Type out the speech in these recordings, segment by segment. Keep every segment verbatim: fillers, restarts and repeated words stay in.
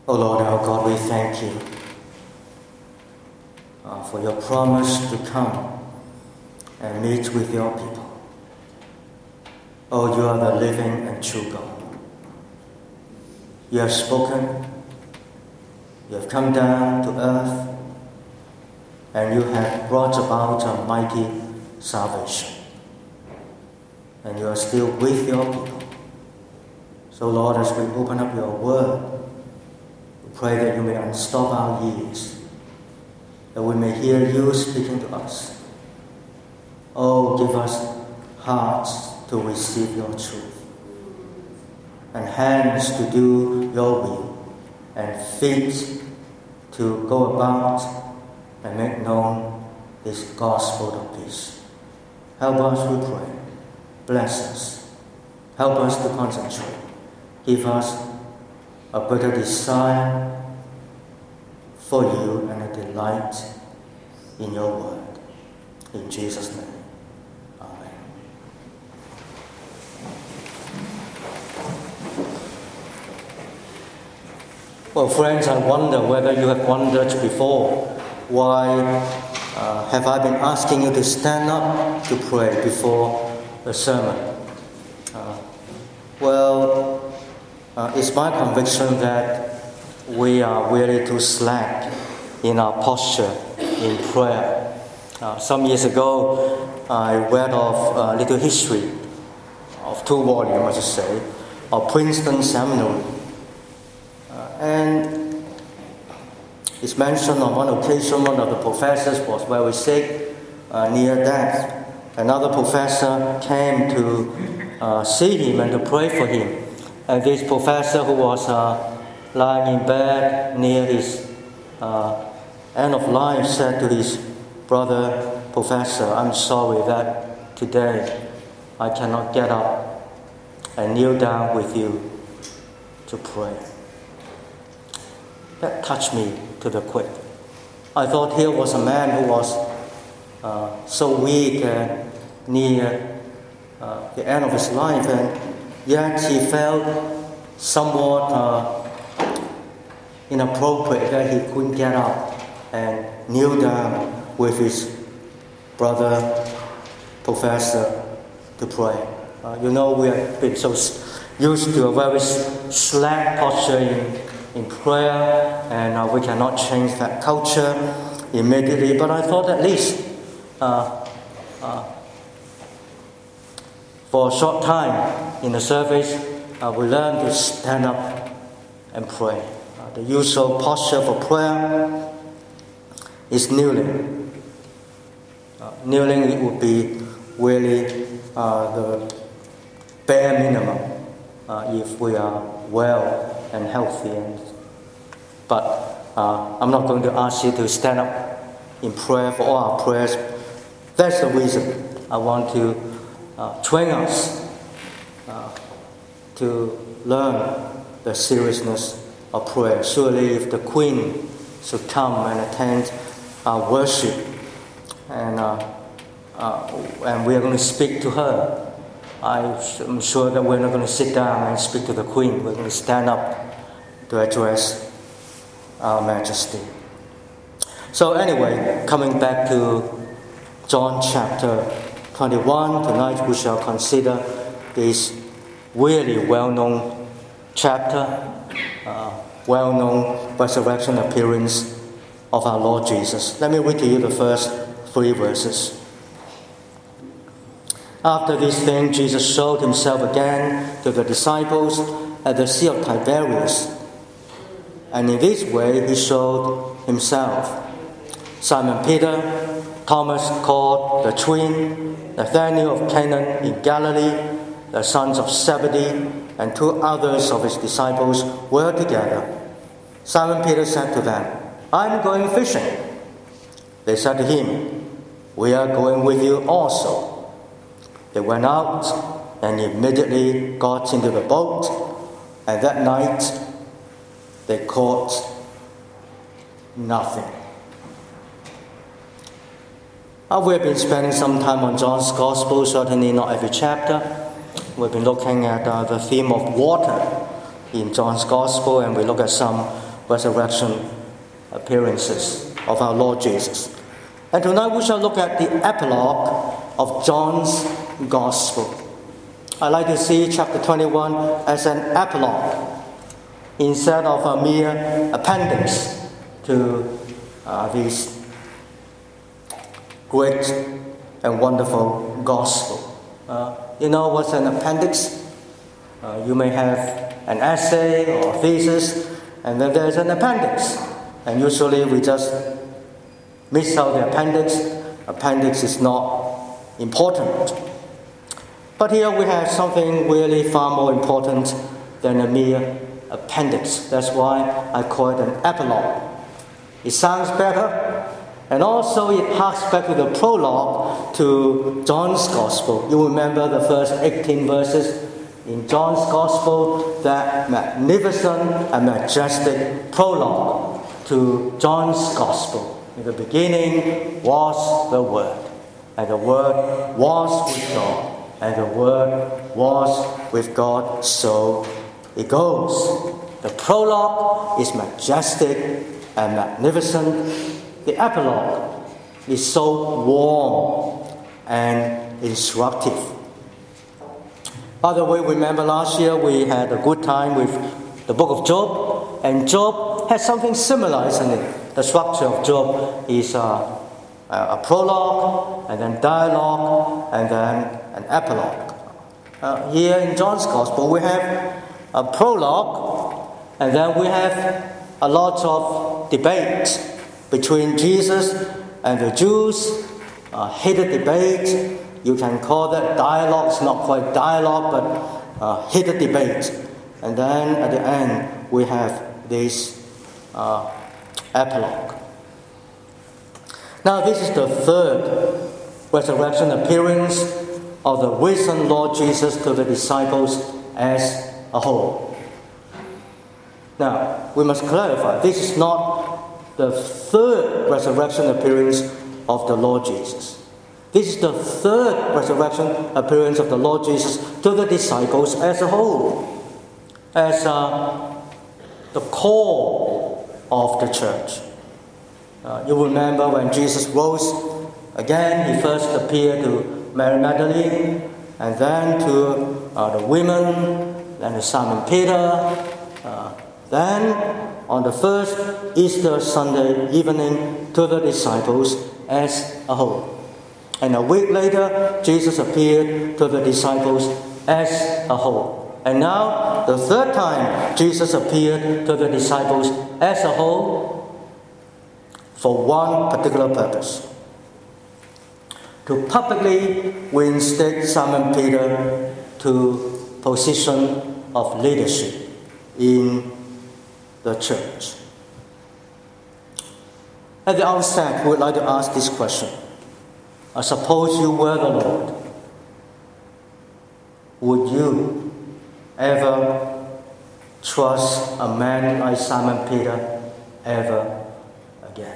O Lord our God, we thank you uh, for your promise to come and meet with your people. Oh, you are the living and true God. You have spoken, you have come down to earth, and you have brought about a mighty salvation. And you are still with your people. So Lord, as we open up your word, we pray that you may unstop our ears, that we may hear you speaking to us. Oh, give us hearts to receive your truth, and hands to do your will, and feet to go about and make known this gospel of peace. Help us, we pray. Bless us. Help us to concentrate. Give us a better desire for you and a delight in your word. In Jesus' name, amen. Well, friends, I wonder whether you have wondered before, why uh, have I been asking you to stand up to pray before the sermon? Uh, well, Uh, it's my conviction that we are really too slack in our posture in prayer. Uh, some years ago, I read of a little history of two volumes, I should say, of Princeton Seminary. Uh, and it's mentioned on one occasion one of the professors was very sick, uh, near death. Another professor came to uh, see him and to pray for him. And this professor, who was uh, lying in bed near his uh, end of life, said to his brother, "Professor, I'm sorry that today I cannot get up and kneel down with you to pray." That touched me to the quick. I thought here was a man who was uh, so weak and near uh, the end of his life, and yet he felt somewhat uh, inappropriate that he couldn't get up and kneel down with his brother professor to pray. Uh, you know, we have been so used to a very slack posture in, in prayer, and uh, we cannot change that culture immediately. But I thought at least uh, uh, for a short time in the service, uh, we learn to stand up and pray. Uh, the usual posture for prayer is kneeling. Uh, kneeling it would be really uh, the bare minimum uh, if we are well and healthy. And, but uh, I'm not going to ask you to stand up in prayer for all our prayers. That's the reason I want to Uh, train us uh, to learn the seriousness of prayer. Surely if the Queen should come and attend our worship, and uh, uh, and we are going to speak to her, I'm sure that we're not going to sit down and speak to the Queen. We're going to stand up to address our Majesty. So anyway, coming back to John chapter twenty-one, tonight we shall consider this really well-known chapter, uh, well-known resurrection appearance of our Lord Jesus. Let me read to you the first three verses. After this thing, Jesus showed himself again to the disciples at the Sea of Tiberias, and in this way he showed himself. Simon Peter, Thomas called the twin, Nathanael of Cana in Galilee, the sons of Zebedee, and two others of his disciples were together. Simon Peter said to them, "I'm going fishing." They said to him, "We are going with you also." They went out and immediately got into the boat, and that night they caught nothing. Uh, we've been spending some time on John's Gospel, certainly not every chapter. We've been looking at uh, the theme of water in John's Gospel, and we look at some resurrection appearances of our Lord Jesus. And tonight we shall look at the epilogue of John's Gospel. I like to see chapter twenty-one as an epilogue instead of a mere appendix to uh, this great and wonderful gospel. Uh, you know what's an appendix? Uh, you may have an essay or thesis, and then there's an appendix. And usually we just miss out the appendix. Appendix is not important. But here we have something really far more important than a mere appendix. That's why I call it an epilogue. It sounds better, and also it harks back to the prologue to John's Gospel. You remember the first eighteen verses in John's Gospel, that magnificent and majestic prologue to John's Gospel. In the beginning was the Word, and the Word was with God, and the Word was with God. So it goes. The prologue is majestic and magnificent. The epilogue is so warm and instructive. By the way, remember last year we had a good time with the book of Job, and Job has something similar, isn't it? The structure of Job is a, a prologue, and then dialogue, and then an epilogue. Uh, here in John's Gospel, we have a prologue, and then we have a lot of debate between Jesus and the Jews, a heated debate. You can call that dialogue. It's not quite dialogue, but uh, heated debate. And then at the end, we have this uh, epilogue. Now, this is the third resurrection appearance of the risen Lord Jesus to the disciples as a whole. Now, we must clarify, this is not the third resurrection appearance of the Lord Jesus. This is the third resurrection appearance of the Lord Jesus to the disciples as a whole, as uh, the core of the church. Uh, you remember when Jesus rose again, he first appeared to Mary Magdalene, and then to uh, the women, then to Simon Peter, uh, then on the first Easter Sunday evening to the disciples as a whole. And a week later, Jesus appeared to the disciples as a whole. And now, the third time, Jesus appeared to the disciples as a whole for one particular purpose: to publicly reinstate Simon Peter to position of leadership in the church. At the outset, we would like to ask this question. I suppose you were the Lord. Would you ever trust a man like Simon Peter ever again?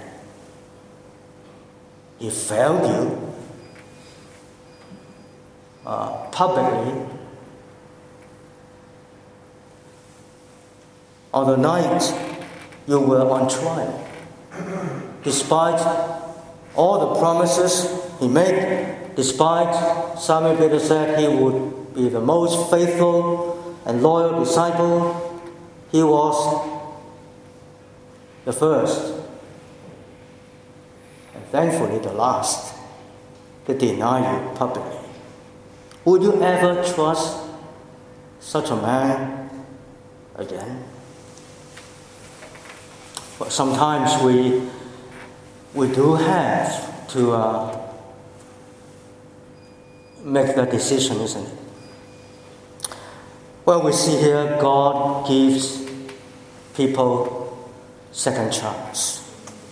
He failed you uh, publicly on the night you were on trial. Despite all the promises he made, despite Simon Peter said he would be the most faithful and loyal disciple, he was the first, and thankfully the last, to deny you publicly. Would you ever trust such a man again? But sometimes we we do have to uh, make that decision, isn't it? Well, we see here God gives people second chance.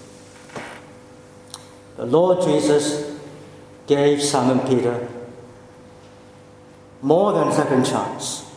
The Lord Jesus gave Simon Peter more than second chance.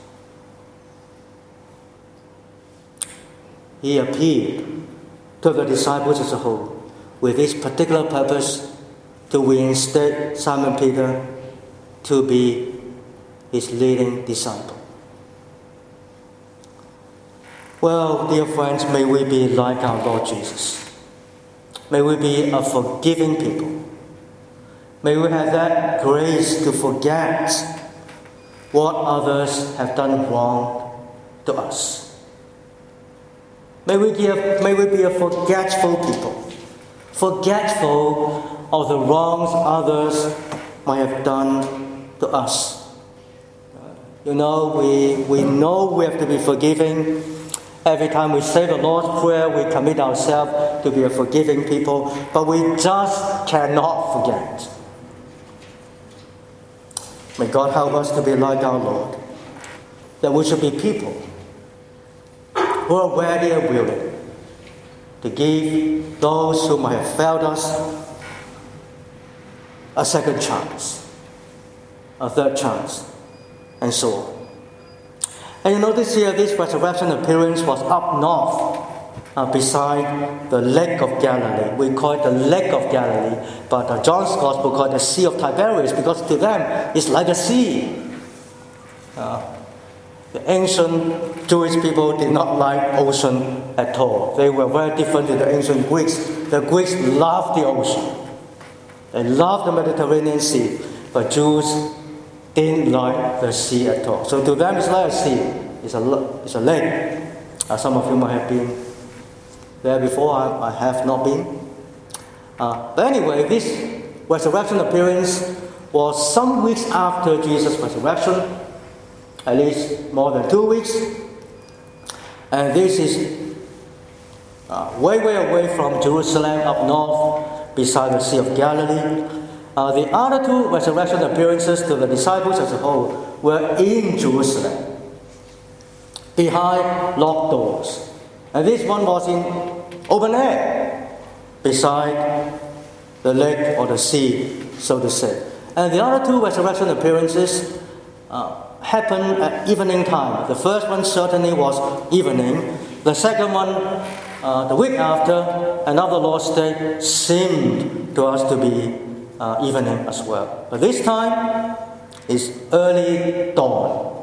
He appeared to the disciples as a whole with this particular purpose: to reinstate Simon Peter to be his leading disciple. Well, dear friends, may we be like our Lord Jesus. May we be a forgiving people. May we have that grace to forget what others have done wrong to us. May we, give, may we be a forgetful people, forgetful of the wrongs others might have done to us. You know, we, we know we have to be forgiving. Every time we say the Lord's Prayer, we commit ourselves to be a forgiving people, but we just cannot forget. May God help us to be like our Lord, that we should be people who are ready and willing to give those who might have failed us a second chance, a third chance, and so on. And you know, this year, this resurrection appearance was up north, uh, beside the Lake of Galilee. We call it the Lake of Galilee, but uh, John's Gospel called it the Sea of Tiberias, because to them, it's like a sea. Uh, the ancient Jewish people did not like ocean at all. They were very different to the ancient Greeks. The Greeks loved the ocean. They loved the Mediterranean Sea, but Jews didn't like the sea at all. So to them, it's like a sea. It's a, it's a lake. Uh, some of you might have been there before. I, I have not been. Uh, but anyway, this resurrection appearance was some weeks after Jesus' resurrection, at least more than two weeks. And this is uh, way, way away from Jerusalem, up north, beside the Sea of Galilee. Uh, the other two resurrection appearances to the disciples as a whole were in Jerusalem, behind locked doors. And this one was in open air, beside the lake or the sea, so to say. And the other two resurrection appearances uh, happened at evening time. The first one certainly was evening. The second one, uh, the week after, another Lord's Day, seemed to us to be Uh, evening as well. But this time is early dawn.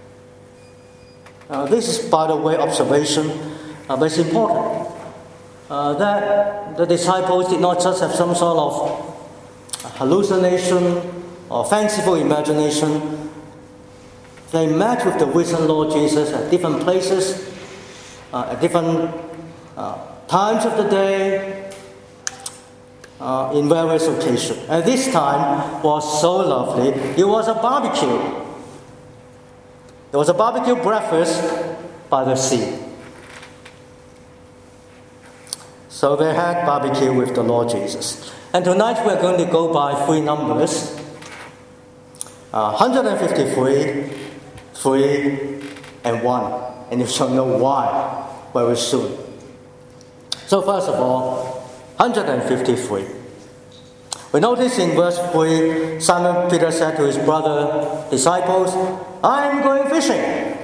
Uh, this is, by the way, observation, uh, but it's important uh, that the disciples did not just have some sort of hallucination or fanciful imagination. They met with the risen Lord Jesus at different places, uh, at different uh, times of the day, Uh, in various occasions. And this time was so lovely. It was a barbecue. It was a barbecue breakfast by the sea. So they had barbecue with the Lord Jesus. And tonight we're going to go by three numbers. Uh, one hundred fifty-three, three, and one. And you shall know why very soon. So first of all, one hundred fifty-three. We notice in verse three, Simon Peter said to his brother disciples, "I'm going fishing."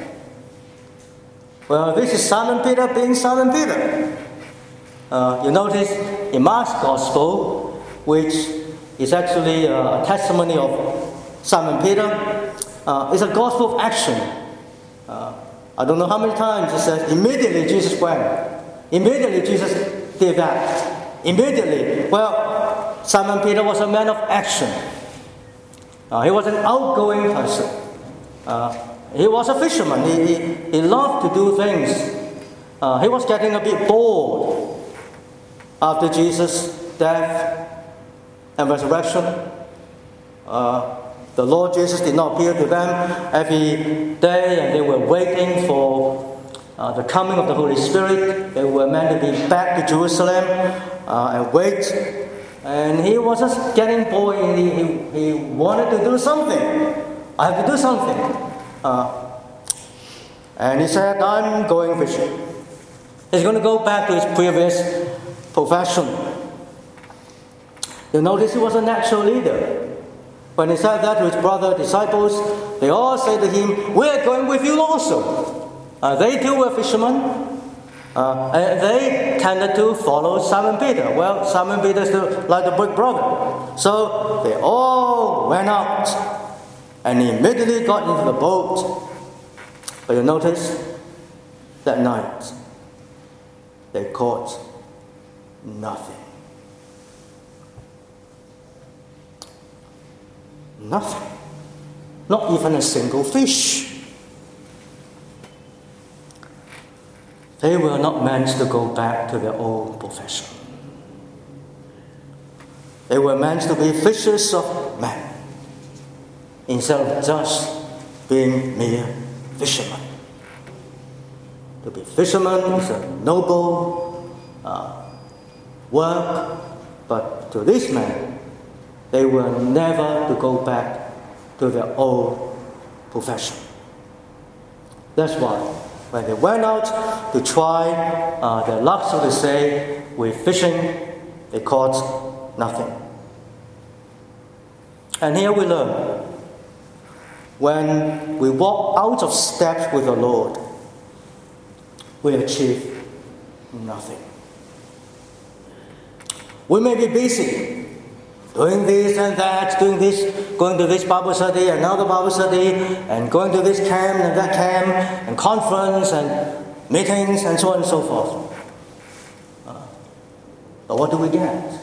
Well, this is Simon Peter being Simon Peter. Uh, you notice in Mark's Gospel, which is actually a testimony of Simon Peter, uh, it's a gospel of action. Uh, I don't know how many times it says, immediately Jesus went. Immediately Jesus did that. Immediately. Well, Simon Peter was a man of action. Uh, he was an outgoing person. Uh, he was a fisherman. He, he, he loved to do things. Uh, he was getting a bit bored after Jesus' death and resurrection. Uh, the Lord Jesus did not appear to them every day, and they were waiting for Uh, the coming of the Holy Spirit. They were meant to be back to Jerusalem uh, and wait. And he was just getting bored. He, he, he wanted to do something. I have to do something. Uh, and he said, "I'm going fishing." He's going to go back to his previous profession. You notice he was a natural leader. When he said that to his brother disciples, they all said to him, "We're going with you also." Uh, they too were fishermen, uh, and they tended to follow Simon Peter. Well, Simon Peter is like the big brother. So they all went out and immediately got into the boat. But you notice, that night, they caught nothing. Nothing. Not even a single fish. They were not meant to go back to their old profession. They were meant to be fishers of men, instead of just being mere fishermen. To be fishermen is a noble uh, work, but to these men, they were never to go back to their old profession. That's why when they went out to try uh, their luck, so to say, with fishing, they caught nothing. And here we learn, when we walk out of step with the Lord, we achieve nothing. We may be busy doing this and that, doing this, going to this Bible study, another Bible study, and going to this camp and that camp, and conference and meetings and so on and so forth. Uh, but what do we get?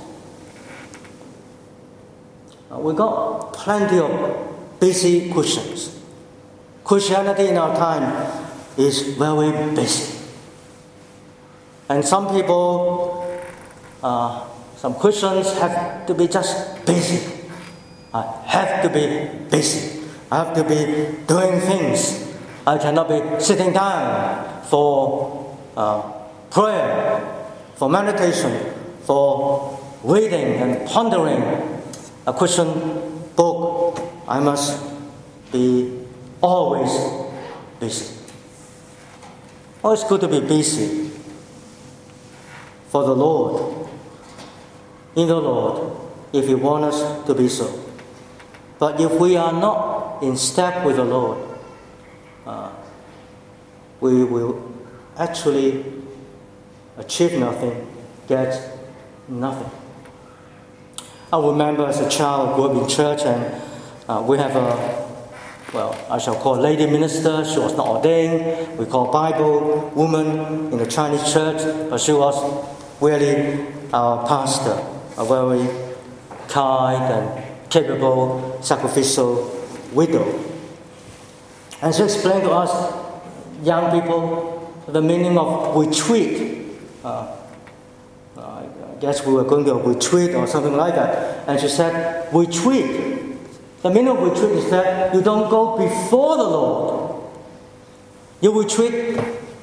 Uh, we got plenty of busy Christians. Christianity in our time is very busy. And some people, uh, some Christians have to be just busy. I have to be busy. I have to be doing things. I cannot be sitting down for uh, prayer, for meditation, for reading and pondering a Christian book. I must be always busy. Oh, it's good to be busy for the Lord, in the Lord, if He wants us to be so. But if we are not in step with the Lord, uh, we will actually achieve nothing, get nothing. I remember as a child, grew up in church, and uh, we have a, well, I shall call a lady minister. She was not ordained. We call Bible woman in the Chinese church, but she was really our pastor, a very kind and capable, sacrificial widow. And she explained to us, young people, the meaning of retreat. Uh, I guess we were going to a retreat or something like that. And she said, retreat. The meaning of retreat is that you don't go before the Lord. You retreat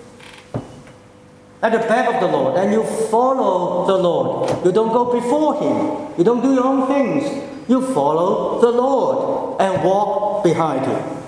at the back of the Lord, and you follow the Lord. You don't go before Him. You don't do your own things. You follow the Lord and walk behind Him.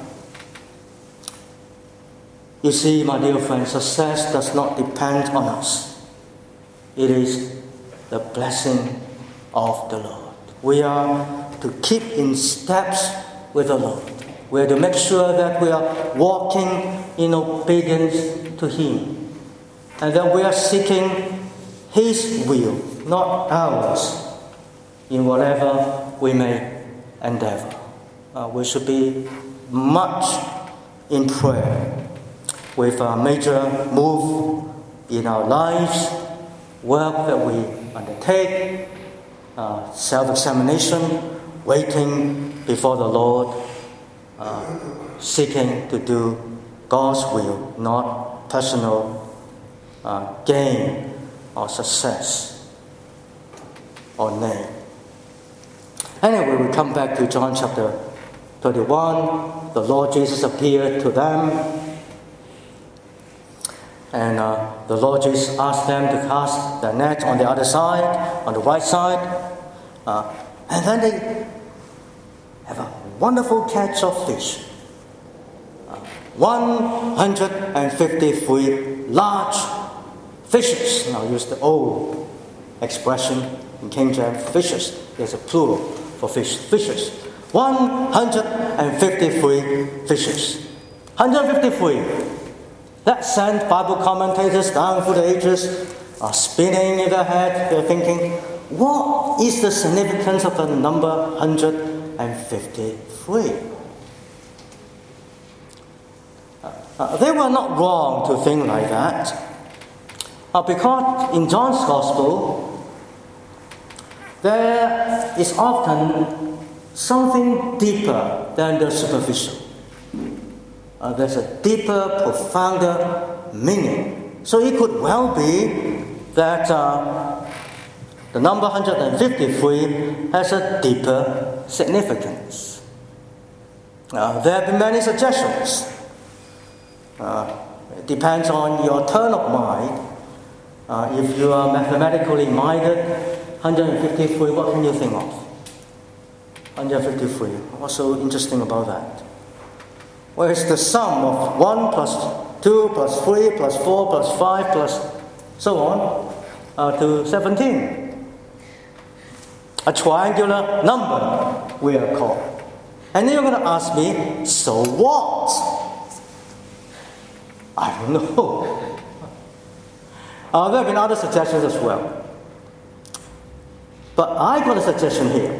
You see, my dear friends, success does not depend on us. It is the blessing of the Lord. We are to keep in steps with the Lord. We are to make sure that we are walking in obedience to Him, and that we are seeking His will, not ours, in whatever we may endeavor. Uh, we should be much in prayer with a major move in our lives, work that we undertake, uh, self-examination, waiting before the Lord, uh, seeking to do God's will, not personal Uh, gain or success or name. Anyway, we come back to John chapter twenty-one. The Lord Jesus appeared to them, and uh, the Lord Jesus asked them to cast the net on the other side, on the right side, uh, and then they have a wonderful catch of fish. Uh, one hundred fifty-three large fishes. Now use the old expression in King James, fishes. There's a plural for fish. Fishes. one hundred fifty-three fishes. one hundred fifty-three. That sent Bible commentators down through the ages are spinning in their head. They're thinking, what is the significance of the number one hundred fifty-three? Uh, they were not wrong to think like that, uh, because in John's Gospel, there is often something deeper than the superficial. Uh, there's a deeper, profounder meaning. So it could well be that uh, the number one hundred fifty-three has a deeper significance. Uh, there have been many suggestions. Uh, it depends on your turn of mind. Uh, if you are mathematically minded, one hundred fifty-three, what can you think of? one hundred fifty-three. What's so interesting about that? Well, it's the sum of one plus two plus three plus four plus five plus so on uh, to seventeen. A triangular number, we are called. And then you're going to ask me, so what? I don't know. Uh, there have been other suggestions as well. But I got a suggestion here.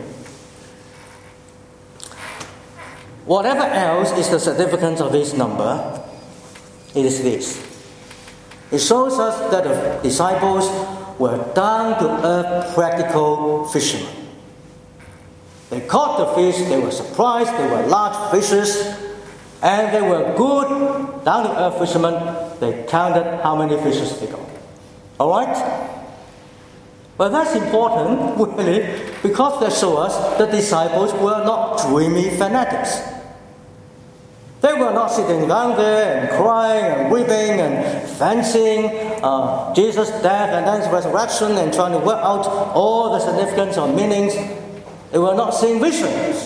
Whatever else is the significance of this number, it is this. It shows us that the disciples were down-to-earth practical fishermen. They caught the fish, they were surprised, they were large fishes, and they were good down-to-earth fishermen. They counted how many fishes they got. All right? Well, that's important, really, because they show us the disciples were not dreamy fanatics. They were not sitting down there and crying and weeping and fancying uh, Jesus' death and then his resurrection and trying to work out all the significance or meanings. They were not seeing visions.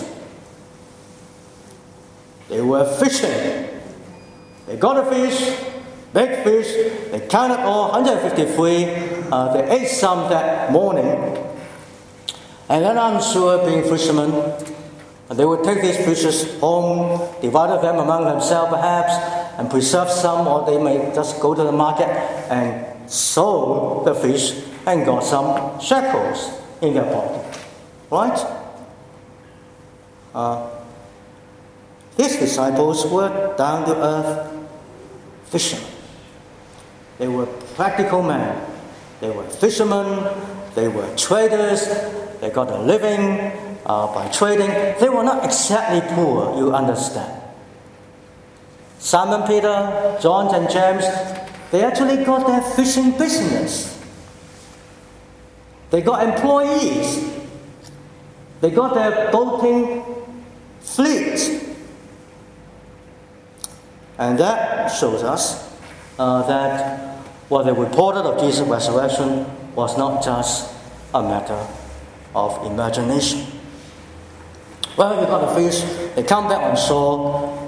They were fishing. They got a fish, big fish. They counted all one hundred fifty-three. Uh, they ate some that morning. And then I'm sure, being fishermen, they would take these fishes home, divided them among themselves perhaps, and preserve some, or they may just go to the market and sold the fish and got some shekels in their pocket. Right? Uh, his disciples were down-to-earth fishermen. They were practical men. They were fishermen. They were traders. They got a living uh, by trading. They were not exactly poor, you understand. Simon Peter, John and James, they actually got their fishing business. They got employees. They got their boating fleet. And that shows us uh, that what they reported of Jesus' resurrection was not just a matter of imagination. Well, they got the fish, they come back on shore,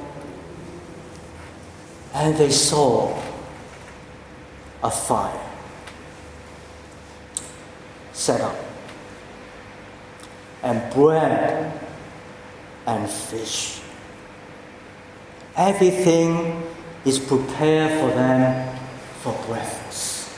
and they saw a fire set up, and bread and fish. Everything is prepared for them for breakfast.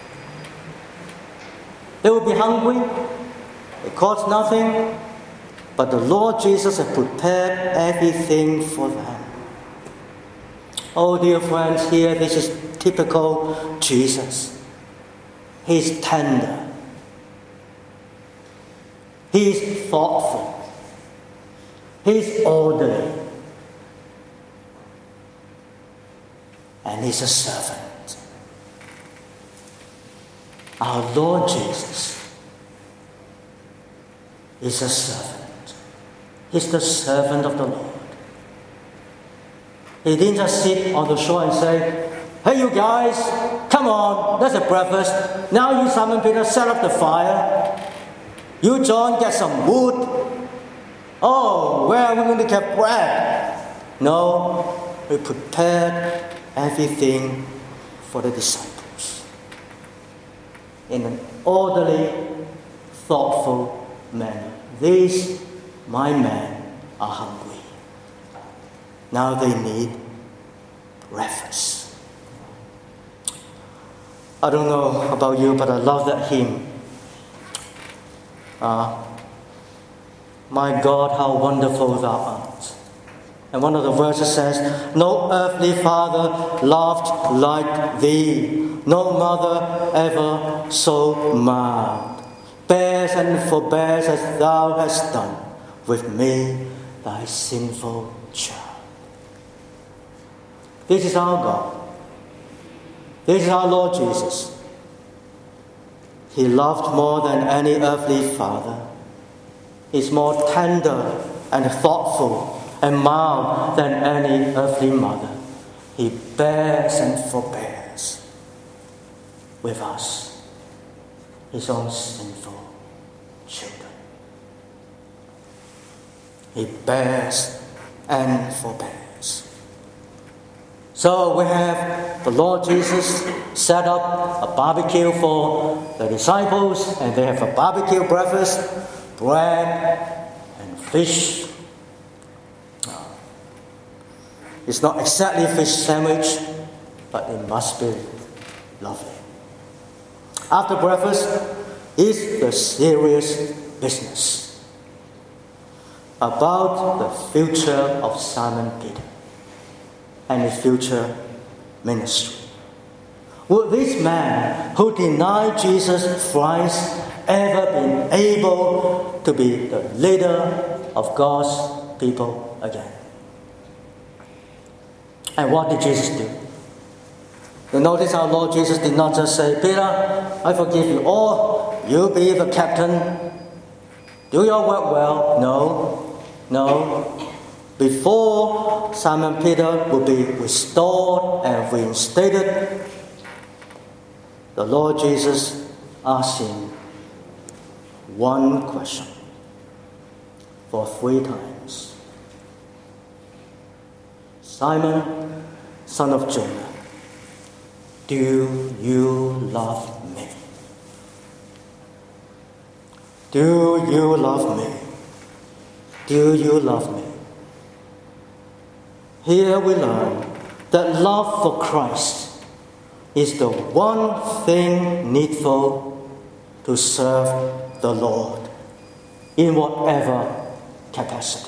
They will be hungry. It costs nothing. But the Lord Jesus had prepared everything for them. Oh, dear friends, here this is typical Jesus. He's tender. He's thoughtful. He's orderly. And he's a servant. Our Lord Jesus is a servant. He's the servant of the Lord. He didn't just sit on the shore and say, hey, you guys, come on, let's have breakfast. Now you, Simon Peter, set up the fire. You, John, get some wood. Oh, where are we going to get bread? No, we prepared everything for the disciples in an orderly, thoughtful manner. These, my men, are hungry. Now they need breakfast. I don't know about you, but I love that hymn. Uh, my God, how wonderful thou art. And one of the verses says, no earthly father loved like thee, no mother ever so mild, bears and forbears as thou hast done with me, thy sinful child. This is our God. This is our Lord Jesus. He loved more than any earthly father. He's more tender and thoughtful and mild than any earthly mother. He bears and forbears with us, his own sinful children. He bears and forbears. So we have the Lord Jesus set up a barbecue for the disciples, and they have a barbecue breakfast, bread and fish. It's not exactly fish sandwich, but it must be lovely. After breakfast is the serious business about the future of Simon Peter and his future ministry. Would this man who denied Jesus thrice ever been able to be the leader of God's people again? And what did Jesus do? You notice our Lord Jesus did not just say, Peter, I forgive you all, you be the captain, do your work well. No, no. Before Simon Peter would be restored and reinstated, the Lord Jesus asked him one question for three times. Simon, son of Jonah, do you love me? Do you love me? Do you love me? Here we learn that love for Christ is the one thing needful to serve the Lord in whatever capacity.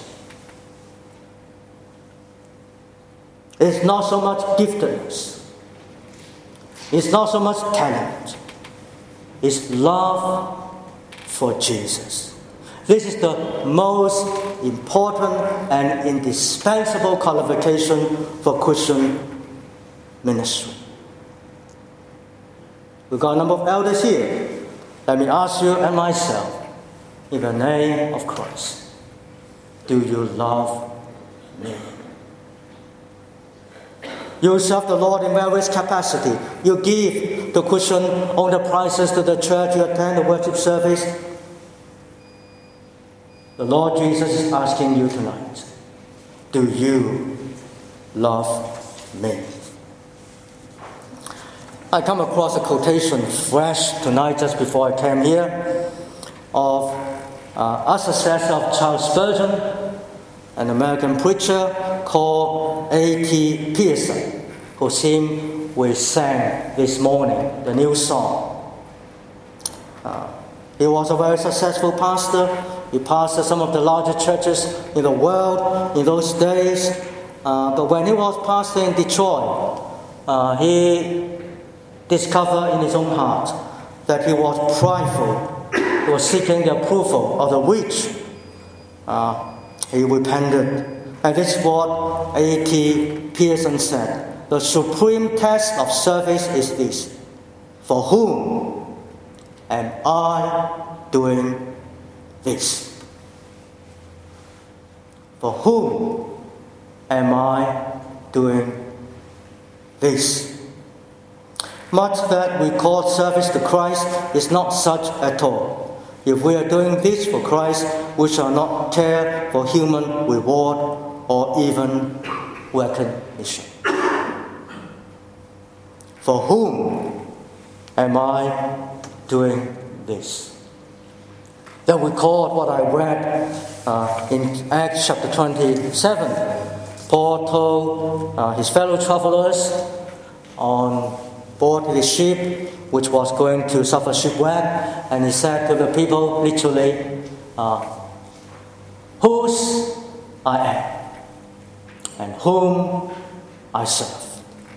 It's not so much giftedness. It's not so much talent. It's love for Jesus. This is the most important and indispensable qualification for Christian ministry. We've got a number of elders here. Let me ask you and myself, in the name of Christ, do you love me? You serve the Lord in various capacity. You give the Christian all the prices to the church. You attend the worship service. The Lord Jesus is asking you tonight, do you love me? I come across a quotation fresh tonight just before I came here of uh, a successor of Charles Spurgeon, an American preacher called A T Pearson, whose hymn we sang this morning, the new song. Uh, he was a very successful pastor. He pastored some of the largest churches in the world in those days. Uh, but when he was pastoring in Detroit, uh, he discovered in his own heart that he was prideful. He was seeking the approval of the rich. Uh, he repented. And this is what A T Pearson said. The supreme test of service is this: for whom am I doing this? For whom am I doing this? Much that we call service to Christ is not such at all. If we are doing this for Christ, we shall not care for human reward or even recognition. For whom am I doing this? Then we call what I read uh, in Acts chapter twenty-seven. Paul told uh, his fellow travelers on board his ship, which was going to suffer shipwreck, and he said to the people, literally, uh, whose I am. and whom I serve.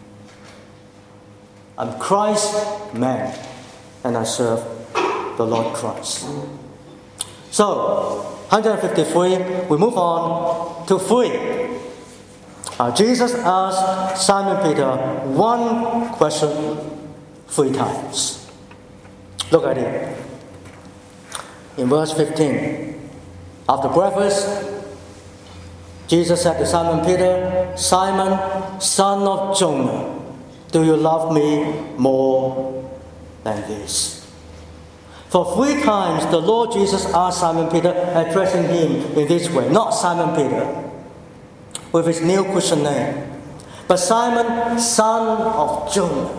I'm Christ's man, and I serve the Lord Christ. So, one hundred fifty-three, we move on to three. Uh, Jesus asked Simon Peter one question three times. Look at it. In verse fifteen, after breakfast, Jesus said to Simon Peter, Simon, son of Jonah, do you love me more than this? For three times the Lord Jesus asked Simon Peter, addressing him in this way, not Simon Peter with his new Christian name, but Simon, son of Jonah.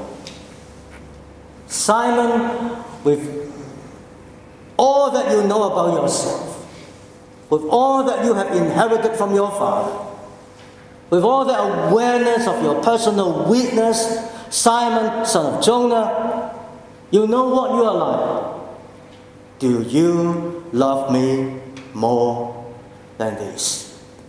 Simon, with all that you know about yourself, with all that you have inherited from your father, with all the awareness of your personal weakness, Simon, son of Jonah, you know what you are like. Do you love me more than this?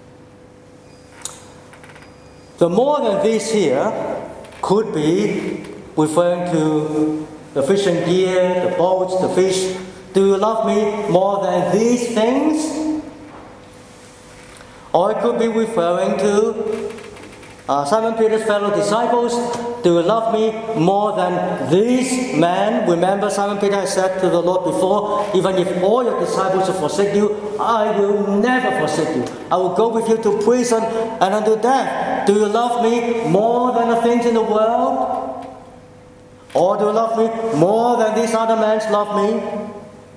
The more than this here could be referring to the fishing gear, the boats, the fish. Do you love me more than these things? Or it could be referring to uh, Simon Peter's fellow disciples. Do you love me more than these men? Remember, Simon Peter has said to the Lord before, even if all your disciples will forsake you, I will never forsake you. I will go with you to prison and unto death. Do you love me more than the things in the world? Or do you love me more than these other men love me?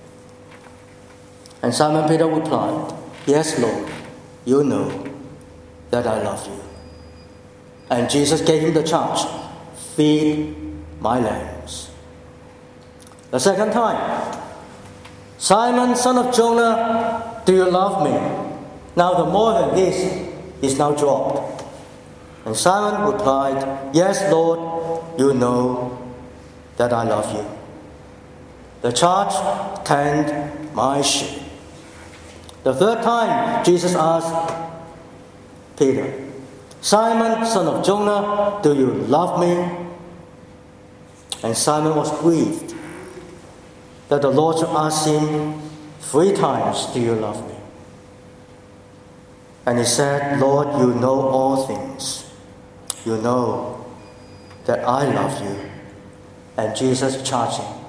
And Simon Peter replied, yes, Lord, you know that I love you. And Jesus gave him the charge, feed my lambs. The second time, Simon, son of Jonah, do you love me? Now the more than this is now dropped. And Simon replied, yes, Lord, you know that I love you. The charge, tend my sheep. The third time, Jesus asked Peter, Simon, son of Jonah, do you love me? And Simon was grieved that the Lord should ask him three times, do you love me? And he said, Lord, you know all things. You know that I love you. And Jesus charged him,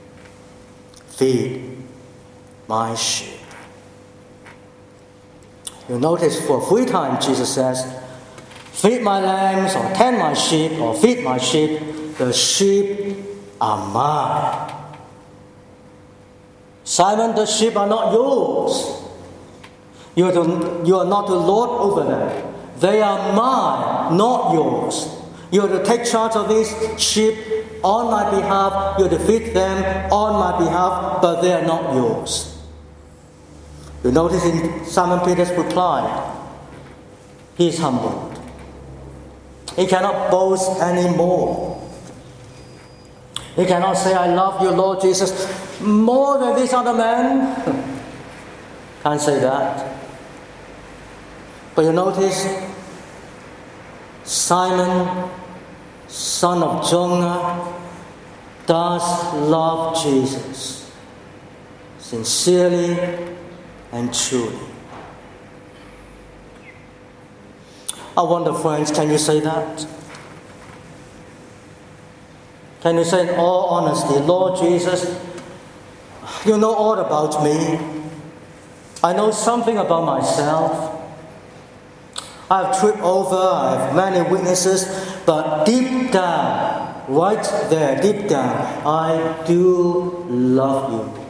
feed my sheep. You notice for three times Jesus says, feed my lambs, or tend my sheep, or feed my sheep. The sheep are mine. Simon, the sheep are not yours. You are, to, you are not to lord over them. They are mine, not yours. You are to take charge of these sheep on my behalf. You are to feed them on my behalf, but they are not yours. You notice in Simon Peter's reply, he is humbled. He cannot boast anymore. He cannot say, I love you, Lord Jesus, more than these other men. Can't say that. But you notice, Simon, son of Jonah, does love Jesus sincerely and truly. I wonder, friends, can you say that? Can you say in all honesty, Lord Jesus, you know all about me. I know something about myself. I have tripped over, I have many weaknesses, but deep down, right there, deep down, I do love you.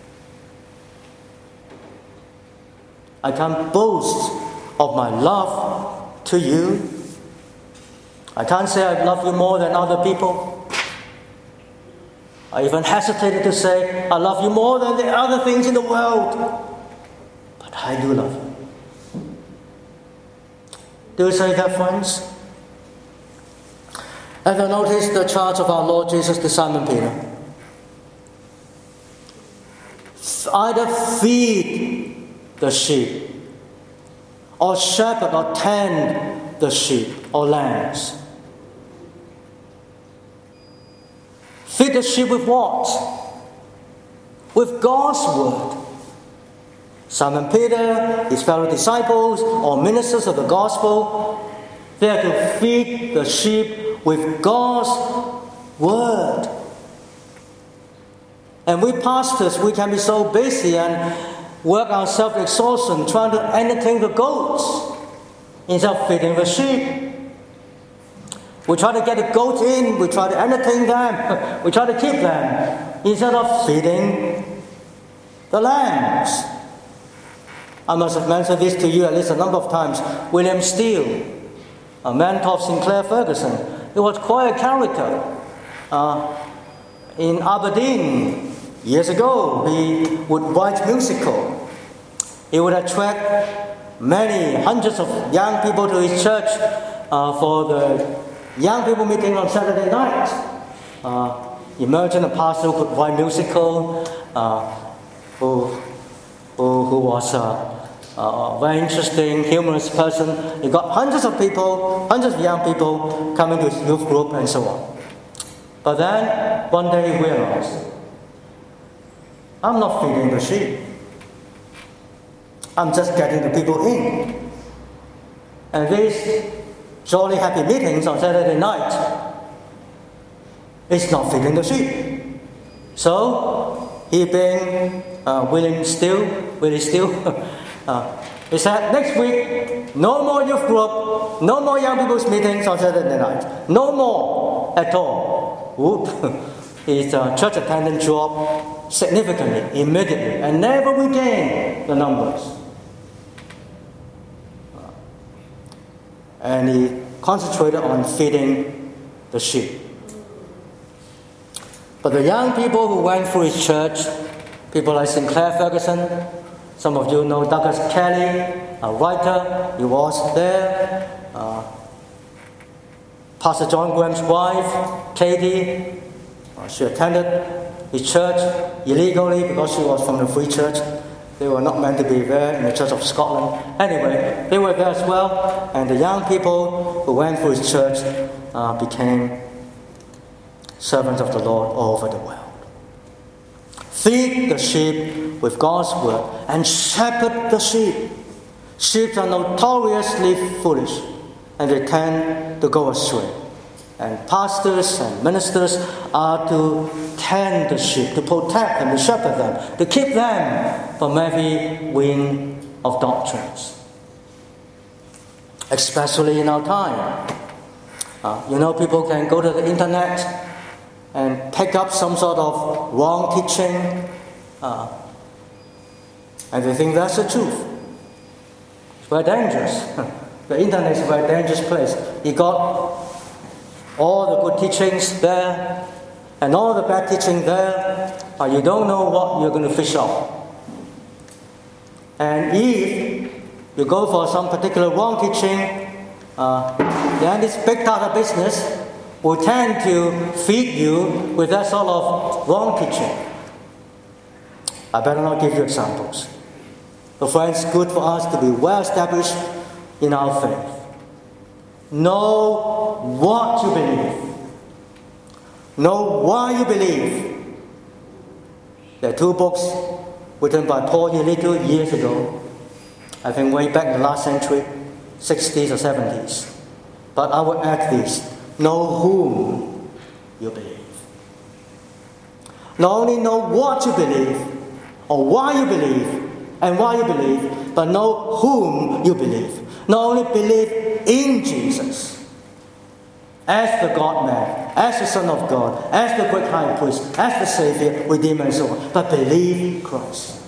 I can't boast of my love to you. I can't say I love you more than other people. I even hesitated to say I love you more than the other things in the world. But I do love you. Do you say that, friends? Have you noticed the charge of our Lord Jesus to Simon Peter? Either feed the sheep, or shepherd, or tend the sheep or lambs. Feed the sheep with what? With God's word. Simon Peter, his fellow disciples, or ministers of the gospel, they are to feed the sheep with God's word. And we pastors, we can be so busy and work our self-exhaustion trying to entertain the goats instead of feeding the sheep. We try to get the goats in, we try to entertain them, we try to keep them instead of feeding the lambs. I must have mentioned this to you at least a number of times. William Steele, a mentor of Sinclair Ferguson, he was quite a character. Uh, in Aberdeen, years ago, he would write musical. He would attract many hundreds of young people to his church uh, for the young people meeting on Saturday night. Uh, emerging a pastor who could write musical, uh, who, who, who was a, a very interesting, humorous person. He got hundreds of people, hundreds of young people coming to his youth group and so on. But then, one day he realized, I'm not feeding the sheep. I'm just getting the people in. And these jolly happy meetings on Saturday night is not feeding the sheep. So, he being uh, William Steele, Willie Steele, uh, he said, next week, no more youth group, no more young people's meetings on Saturday night. No more at all. Whoop. His uh, church attendance dropped significantly, immediately, and never regained the numbers. And he concentrated on feeding the sheep. But the young people who went through his church, people like Sinclair Ferguson, some of you know Douglas Kelly, a writer, he was there. Uh, Pastor John Graham's wife, Katie, uh, she attended his church illegally because she was from the Free Church. They were not meant to be there in the Church of Scotland. Anyway, they were there as well, and the young people who went through his church uh, became servants of the Lord all over the world. Feed the sheep with God's word and shepherd the sheep. Sheep are notoriously foolish, and they tend to go astray. And pastors and ministers are to tend the sheep, to protect them, to shepherd them, to keep them from every wind of doctrines. Especially in our time. Uh, you know, people can go to the internet and pick up some sort of wrong teaching, uh, and they think that's the truth. It's very dangerous. The internet is a very dangerous place. You got all the good teachings there, and all the bad teaching there, uh, you don't know what you're going to fish out. And if you go for some particular wrong teaching, uh, then this big data business will tend to feed you with that sort of wrong teaching. I better not give you examples. But friends, it's good for us to be well established in our faith. Know what you believe. Know why you believe. There are two books written by Paul Yelito years ago. I think way back in the last century, sixties or seventies. But I will add this. Know whom you believe. Not only know what you believe, or why you believe, and why you believe, but know whom you believe. Not only believe in Jesus as the God-man, as the Son of God, as the great high priest, as the Savior, Redeemer, and so on, but believe Christ.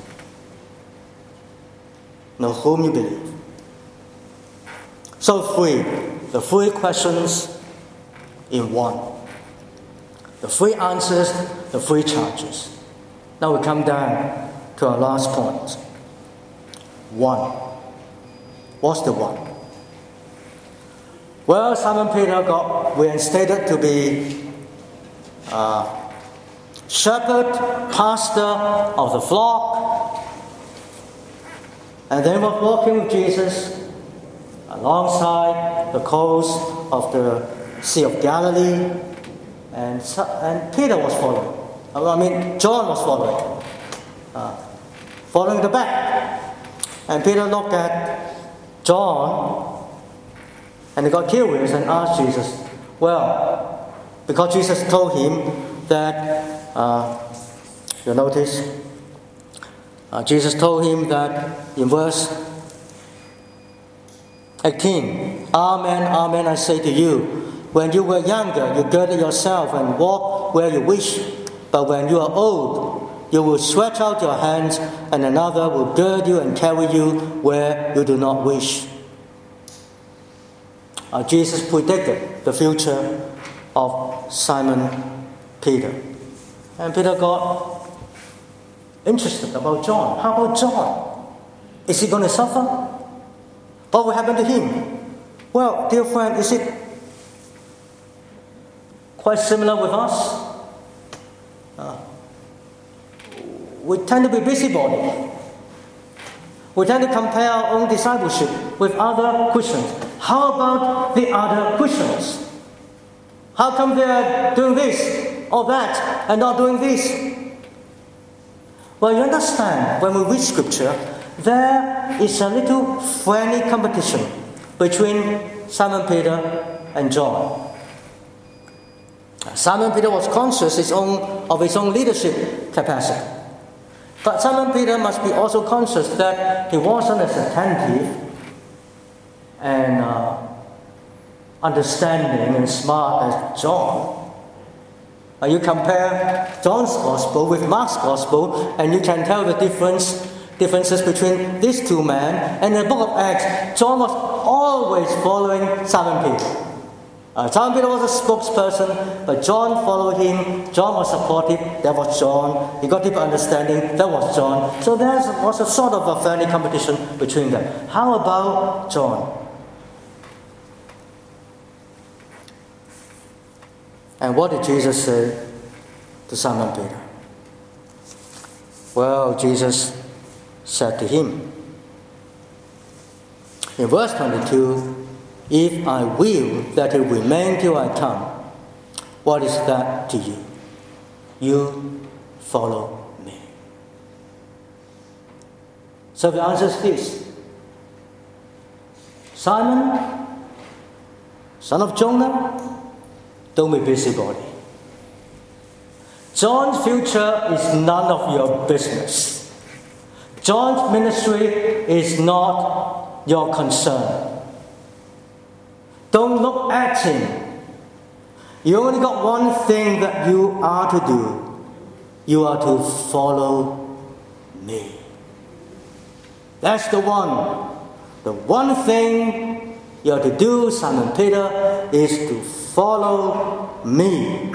Know whom you believe. So three, the three questions in one. The three answers, the three charges. Now we come down to our last point. One. What's the one? Well, Simon Peter got reinstated to be uh, shepherd, pastor of the flock, and then was walking with Jesus alongside the coast of the Sea of Galilee, and, and Peter was following. I mean, John was following, uh, following the back. And Peter looked at John, and he got curious and asked Jesus, well, because Jesus told him that, uh, you notice, uh, Jesus told him that in verse eighteen, Amen, amen, I say to you, when you were younger, you girded yourself and walked where you wish. But when you are old, you will stretch out your hands, and another will gird you and carry you where you do not wish. Uh, Jesus predicted the future of Simon Peter. And Peter got interested about John. How about John? Is he going to suffer? What will happen to him? Well, dear friend, is it quite similar with us? Uh, we tend to be busybody. We tend to compare our own discipleship with other Christians. How about the other Christians? How come they are doing this or that and not doing this? Well, you understand, when we read Scripture, there is a little friendly competition between Simon Peter and John. Simon Peter was conscious his own, of his own leadership capacity. But Simon Peter must be also conscious that he wasn't as attentive and uh, understanding and smart as John. Uh, you compare John's Gospel with Mark's Gospel, and you can tell the difference differences between these two men. And in the book of Acts, John was always following Simon Peter. Uh, Simon Peter was a spokesperson, but John followed him. John was supportive. That was John. He got deeper understanding. That was John. So there was a sort of a friendly competition between them. How about John? And what did Jesus say to Simon Peter? Well, Jesus said to him in verse twenty-two, if I will that it remain till I come, what is that to you? You follow me. So the answer is this. Simon, son of Jonah, don't be busybody. John's future is none of your business. John's ministry is not your concern. Don't look at him. You only got one thing that you are to do. You are to follow me. That's the one. The one thing you are to do, Simon Peter, is to follow me.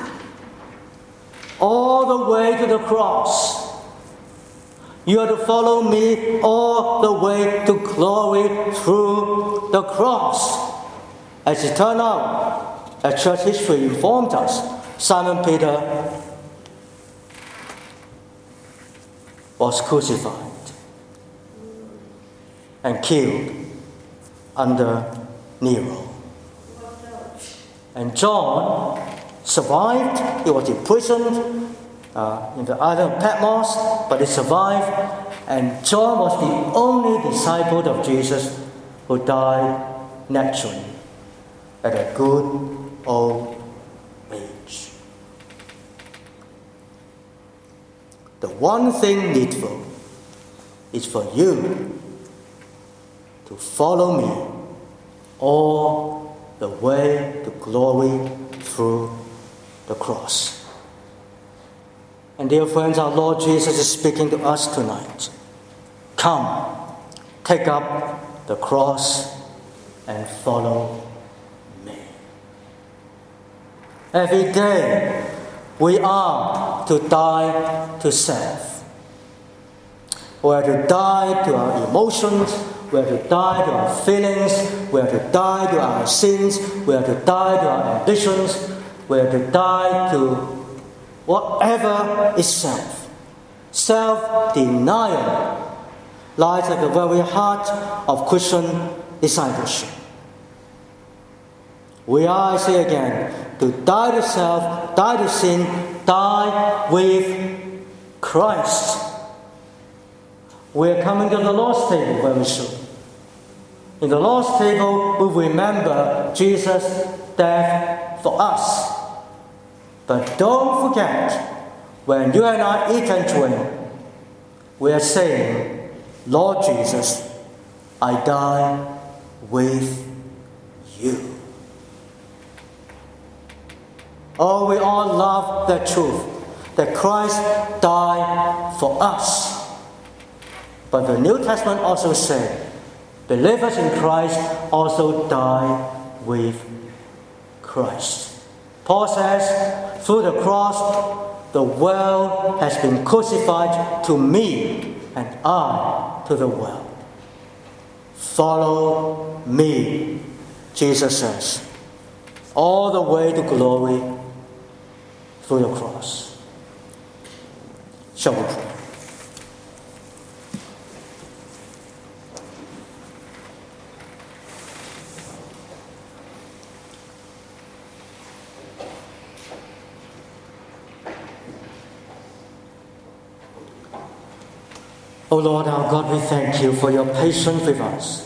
All the way to the cross. You are to follow me all the way to glory through the cross. As it turned out, as church history informed us, Simon Peter was crucified and killed under Nero. And John survived. He was imprisoned uh, in the island of Patmos, but he survived. And John was the only disciple of Jesus who died naturally at a good old age. The one thing needful is for you to follow me all the way to glory through the cross. And dear friends, our Lord Jesus is speaking to us tonight. Come, take up the cross and follow me. Every day we are to die to self. We are to die to our emotions. We are to die to our feelings. We are to die to our sins. We are to die to our ambitions. We are to die to whatever is self. Self-denial lies at the very heart of Christian discipleship. We are, I say again, to die to self, die to sin, die with Christ. We are coming to the Lord's table very soon. In the Lord's table, we remember Jesus' death for us. But don't forget, when you and I eat and drink, we are saying, Lord Jesus, I die with you. Oh, we all love the truth that Christ died for us. But the New Testament also said, believers in Christ also die with Christ. Paul says, through the cross, the world has been crucified to me, and I to the world. Follow me, Jesus says, all the way to glory through the cross. Shall we pray? O Lord our God, we thank you for your patience with us.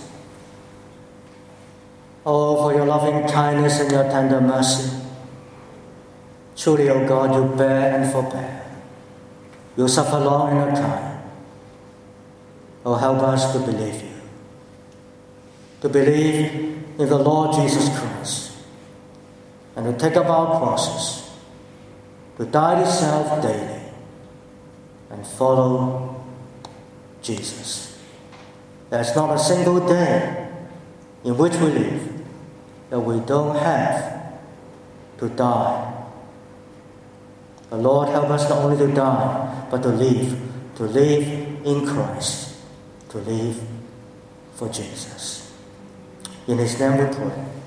Oh, for your loving kindness and your tender mercy. Truly, O God, you bear and forbear. You suffer long and are kind. Oh, help us to believe you. To believe in the Lord Jesus Christ. And to take up our crosses. To die to self daily. And follow Jesus. There's not a single day in which we live that we don't have to die. The Lord help us not only to die, but to live, to live in Christ, to live for Jesus. In His name we pray.